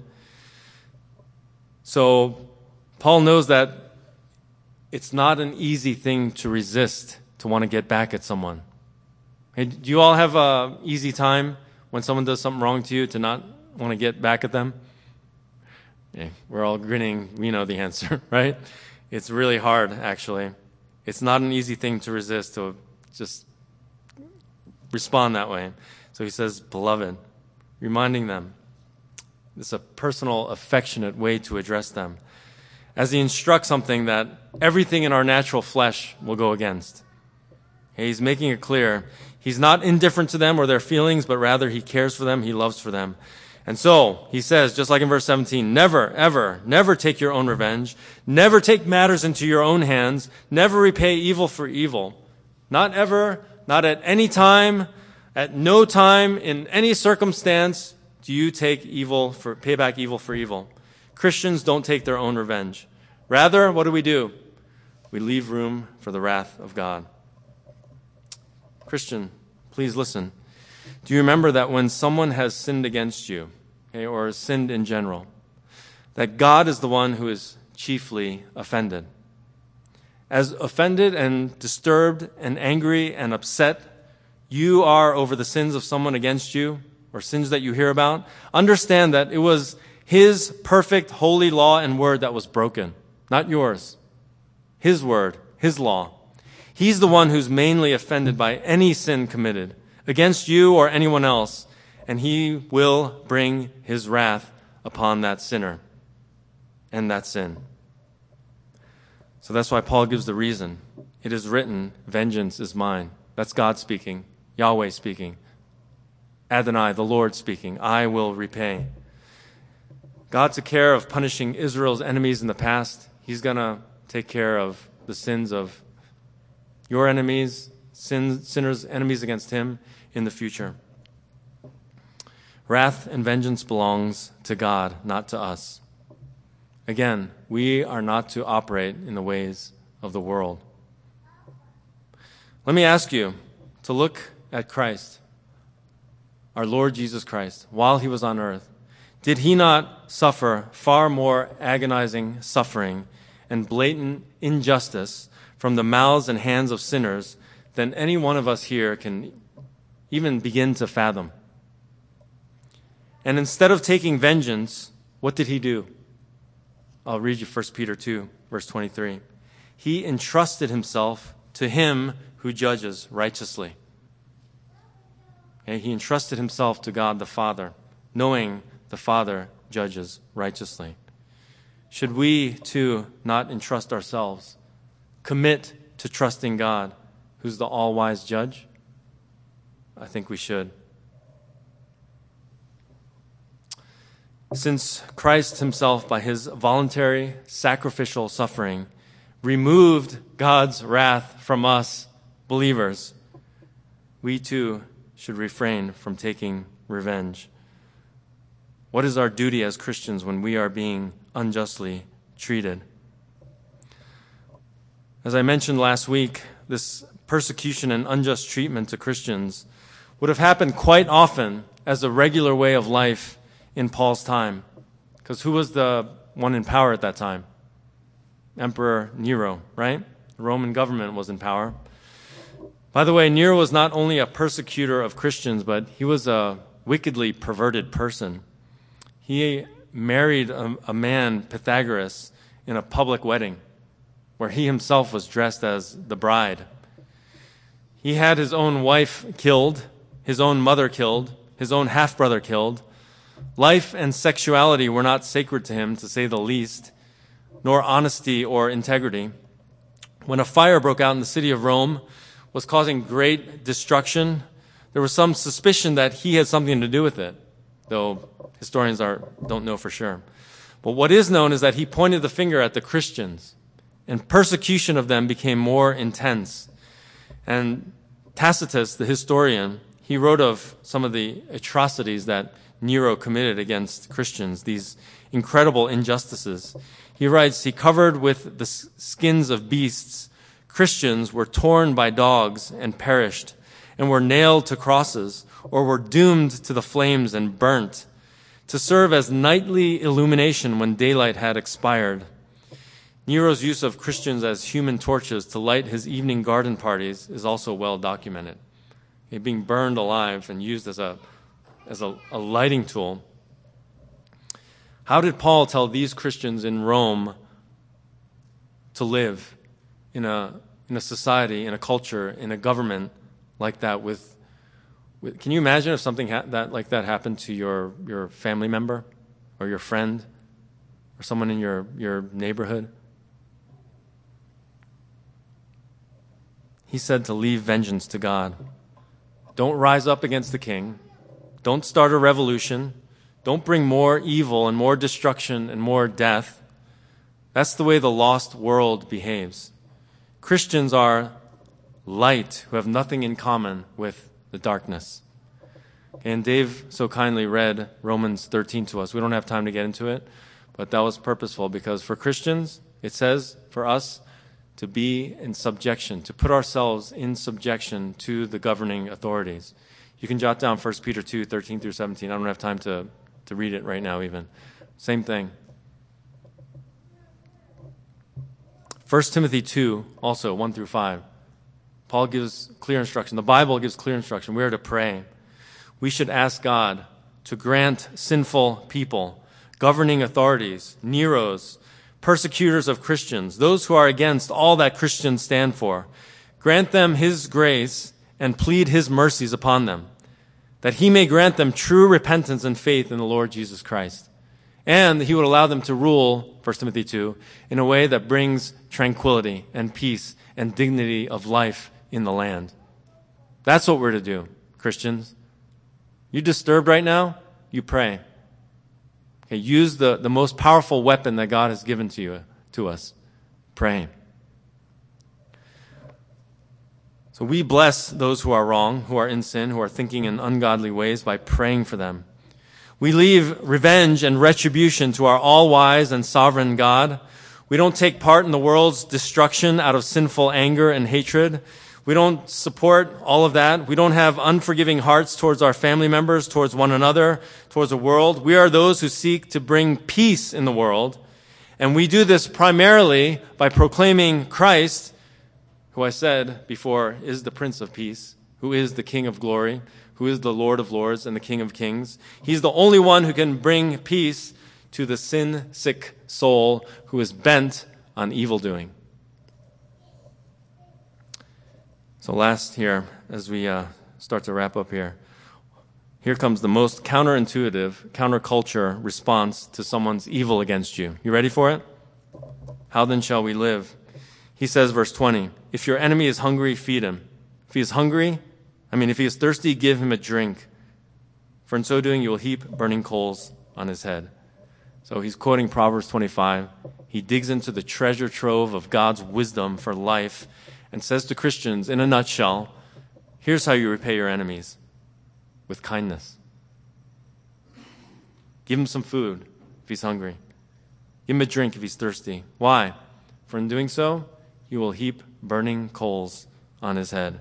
So Paul knows that it's not an easy thing to resist, to want to get back at someone. Hey, do you all have an easy time when someone does something wrong to you to not want to get back at them? Yeah, we're all grinning. We know the answer, right? It's really hard, actually. It's not an easy thing to resist, to just respond that way. So he says, beloved, reminding them. It's a personal, affectionate way to address them, as he instructs something that everything in our natural flesh will go against. He's making it clear. He's not indifferent to them or their feelings, but rather he cares for them, he loves for them. And so, he says, just like in verse 17, never, ever, never take your own revenge. Never take matters into your own hands. Never repay evil for evil. Not ever, not at any time, at no time, in any circumstance, do you pay back evil for evil. Christians don't take their own revenge. Rather, what do? We leave room for the wrath of God. Christian, please listen. Do you remember that when someone has sinned against you, okay, or has sinned in general, that God is the one who is chiefly offended? As offended and disturbed and angry and upset you are over the sins of someone against you, or sins that you hear about, understand that it was His perfect, holy law and word that was broken, not yours. His word, His law. He's the one who's mainly offended by any sin committed against you or anyone else, and He will bring His wrath upon that sinner and that sin. So that's why Paul gives the reason. It is written, vengeance is mine. That's God speaking, Yahweh speaking, Adonai, the Lord speaking, I will repay. God took care of punishing Israel's enemies in the past. He's going to take care of the sins of your enemies, sinners' enemies against Him in the future. Wrath and vengeance belongs to God, not to us. Again, we are not to operate in the ways of the world. Let me ask you to look at Christ, our Lord Jesus Christ, while He was on earth. Did He not suffer far more agonizing suffering and blatant injustice from the mouths and hands of sinners than any one of us here can even begin to fathom? And instead of taking vengeance, what did He do? I'll read you 1 Peter 2, verse 23. He entrusted Himself to Him who judges righteously. Okay, He entrusted Himself to God the Father, knowing the Father judges righteously. Should we, too, not entrust ourselves? Commit to trusting God, who's the all-wise judge? I think we should. Since Christ Himself, by His voluntary sacrificial suffering, removed God's wrath from us believers, we too should refrain from taking revenge. What is our duty as Christians when we are being unjustly treated? As I mentioned last week, this persecution and unjust treatment to Christians would have happened quite often as a regular way of life in Paul's time. Because who was the one in power at that time? Emperor Nero, right? The Roman government was in power. By the way, Nero was not only a persecutor of Christians, but he was a wickedly perverted person. He married a man, Pythagoras, in a public wedding where he himself was dressed as the bride. He had his own wife killed his own mother killed, his own half-brother killed. Life and sexuality were not sacred to him, to say the least, nor honesty or integrity. When a fire broke out in the city of Rome, was causing great destruction, there was some suspicion that he had something to do with it, though historians don't know for sure. But what is known is that he pointed the finger at the Christians, and persecution of them became more intense. And Tacitus, the historian, he wrote of some of the atrocities that Nero committed against Christians, these incredible injustices. He writes, he covered with the skins of beasts, Christians were torn by dogs and perished, and were nailed to crosses, or were doomed to the flames and burnt, to serve as nightly illumination when daylight had expired. Nero's use of Christians as human torches to light his evening garden parties is also well documented. Being burned alive and used as a lighting tool. How did Paul tell these Christians in Rome to live in a society, in a culture, in a government like that? Can you imagine if something like that happened to your family member or your friend or someone in your neighborhood? He said to leave vengeance to God. Don't rise up against the king. Don't start a revolution. Don't bring more evil and more destruction and more death. That's the way the lost world behaves. Christians are light who have nothing in common with the darkness. And Dave so kindly read Romans 13 to us. We don't have time to get into it, but that was purposeful because for Christians, it says for us to be in subjection, to put ourselves in subjection to the governing authorities. You can jot down 1 Peter 2, 13 through 17. I don't have time to read it right now even. Same thing. 1 Timothy 2, also 1 through 5. Paul gives clear instruction. The Bible gives clear instruction. We are to pray. We should ask God to grant sinful people, governing authorities, Neros, persecutors of Christians, those who are against all that Christians stand for, grant them his grace and plead his mercies upon them, that he may grant them true repentance and faith in the Lord Jesus Christ. And he would allow them to rule, 1 Timothy 2, in a way that brings tranquility and peace and dignity of life in the land. That's what we're to do, Christians. You disturbed right now? You pray. Okay, use the most powerful weapon that God has given to us. Pray. So we bless those who are wrong, who are in sin, who are thinking in ungodly ways by praying for them. We leave revenge and retribution to our all-wise and sovereign God. We don't take part in the world's destruction out of sinful anger and hatred. We don't support all of that. We don't have unforgiving hearts towards our family members, towards one another, towards the world. We are those who seek to bring peace in the world. And we do this primarily by proclaiming Christ, who I said before is the Prince of Peace, who is the King of Glory, who is the Lord of Lords and the King of Kings. He's the only one who can bring peace to the sin-sick soul who is bent on evil doing. So last here, as we start to wrap up here comes the most counterintuitive, counterculture response to someone's evil against you. You ready for it? How then shall we live? He says, verse 20, if your enemy is hungry, feed him. If he is thirsty, give him a drink. For in so doing, you will heap burning coals on his head. So he's quoting Proverbs 25. He digs into the treasure trove of God's wisdom for life and says to Christians, in a nutshell, here's how you repay your enemies: with kindness. Give him some food if he's hungry. Give him a drink if he's thirsty. Why? For in doing so, you will heap burning coals on his head.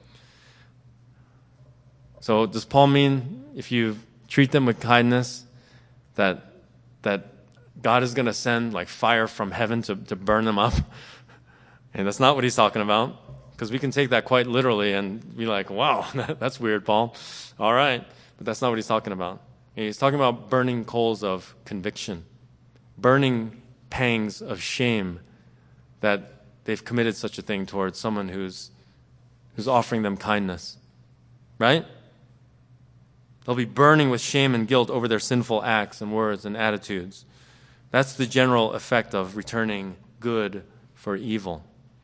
So does Paul mean if you treat them with kindness that God is going to send like fire from heaven to burn them up? And that's not what he's talking about, because we can take that quite literally and be like, wow, that's weird, Paul. All right. But that's not what he's talking about. He's talking about burning coals of conviction, burning pangs of shame that they've committed such a thing towards someone who's offering them kindness. Right? They'll be burning with shame and guilt over their sinful acts and words and attitudes. That's the general effect of returning good for evil.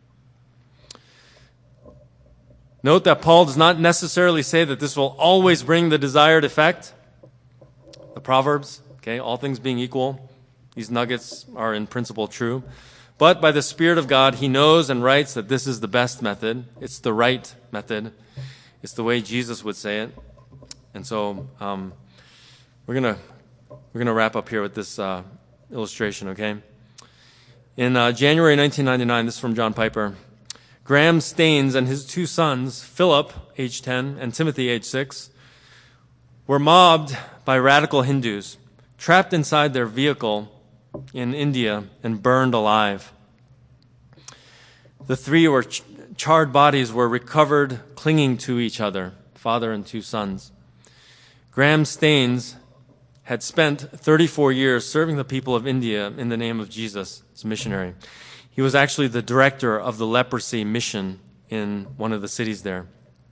Note that Paul does not necessarily say that this will always bring the desired effect. The Proverbs, all things being equal, these nuggets are in principle true. But by the Spirit of God, he knows and writes that this is the best method. It's the right method. It's the way Jesus would say it. And so we're gonna wrap up here with this illustration, okay? In January 1999, this is from John Piper, Graham Staines and his two sons, Philip, age 10, and Timothy, age 6, were mobbed by radical Hindus, trapped inside their vehicle in India and burned alive. The three charred bodies were recovered clinging to each other, father and two sons. Graham Staines had spent 34 years serving the people of India in the name of Jesus as a missionary. He was actually the director of the leprosy mission in one of the cities there.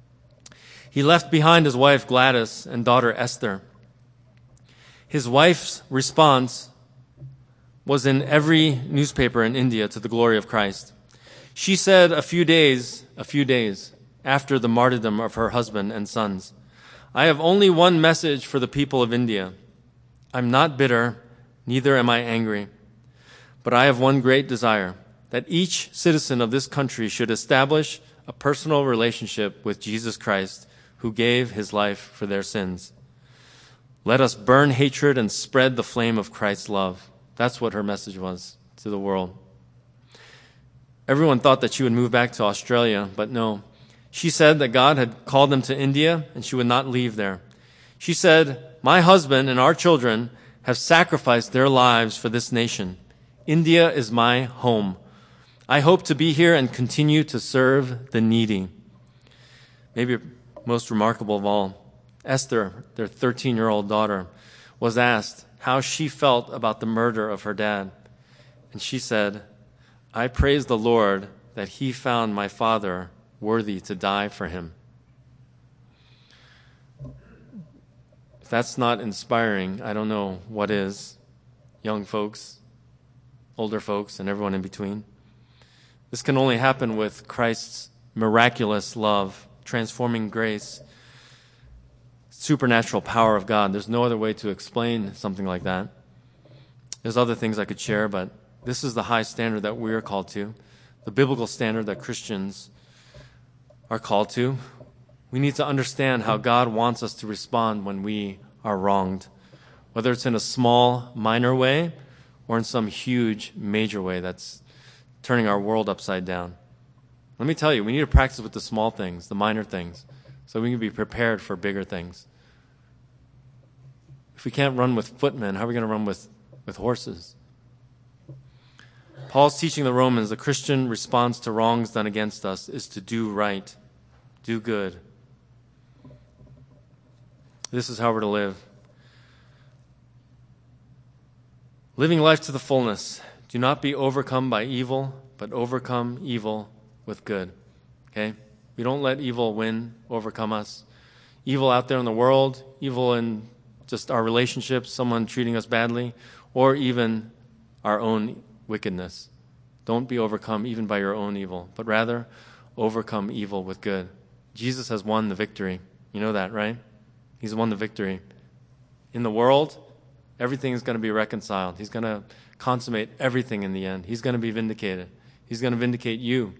He left behind his wife Gladys and daughter Esther. His wife's response was in every newspaper in India to the glory of Christ. She said a few days after the martyrdom of her husband and sons, "I have only one message for the people of India. I'm not bitter, neither am I angry, but I have one great desire, that each citizen of this country should establish a personal relationship with Jesus Christ, who gave his life for their sins. Let us burn hatred and spread the flame of Christ's love." That's what her message was to the world. Everyone thought that she would move back to Australia, but no. She said that God had called them to India and she would not leave there. She said, "My husband and our children have sacrificed their lives for this nation. India is my home. I hope to be here and continue to serve the needy." Maybe most remarkable of all, Esther, their 13-year-old daughter, was asked how she felt about the murder of her dad. And she said, "I praise the Lord that he found my father worthy to die for him." If that's not inspiring, I don't know what is. Young folks, older folks, and everyone in between. This can only happen with Christ's miraculous love, transforming grace, supernatural power of God. There's no other way to explain something like that. There's other things I could share, but this is the high standard that we are called to, the biblical standard that Christians are called to. We need to understand how God wants us to respond when we are wronged, whether it's in a small, minor way or in some huge, major way that's turning our world upside down. Let me tell you, we need to practice with the small things, the minor things, so we can be prepared for bigger things. If we can't run with footmen, how are we going to run with horses? Paul's teaching the Romans the Christian response to wrongs done against us is to do right, do good. This is how we're to live. Living life to the fullness. Do not be overcome by evil, but overcome evil with good. Okay? We don't let evil win, overcome us. Evil out there in the world, evil in just our relationships, someone treating us badly, or even our own wickedness. Don't be overcome even by your own evil, but rather overcome evil with good. Jesus has won the victory. You know that, right? He's won the victory. In the world, everything is going to be reconciled. He's going to consummate everything in the end. He's going to be vindicated. He's going to vindicate you.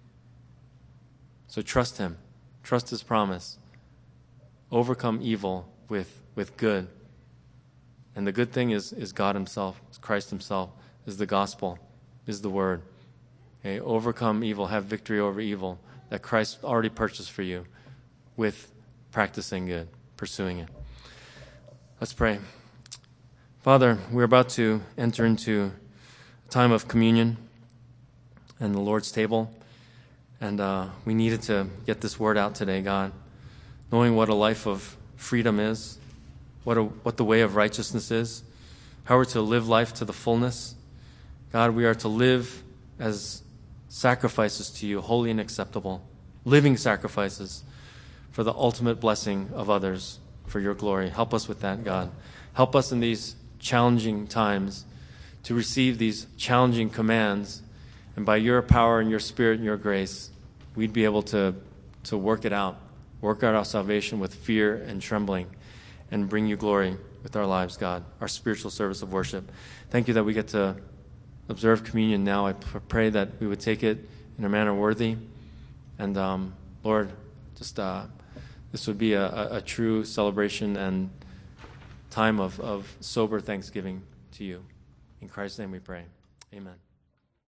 So trust him. Trust his promise. Overcome evil with good. And the good thing is God himself, is Christ himself, is the gospel, is the word. Okay? Overcome evil, have victory over evil that Christ already purchased for you with practicing good, pursuing it. Let's pray. Father, we're about to enter into a time of communion and the Lord's table. And we needed to get this word out today, God, knowing what a life of freedom is, what the way of righteousness is, how we're to live life to the fullness. God, we are to live as sacrifices to you, holy and acceptable, living sacrifices for the ultimate blessing of others, for your glory. Help us with that, God. Help us in these challenging times to receive these challenging commands, and by your power and your Spirit and your grace, we'd be able to work out our salvation with fear and trembling, and bring you glory with our lives, God, our spiritual service of worship. Thank you that we get to observe communion now. I pray that we would take it in a manner worthy. And Lord, just this would be a true celebration and time of sober thanksgiving to you. In Christ's name we pray. Amen.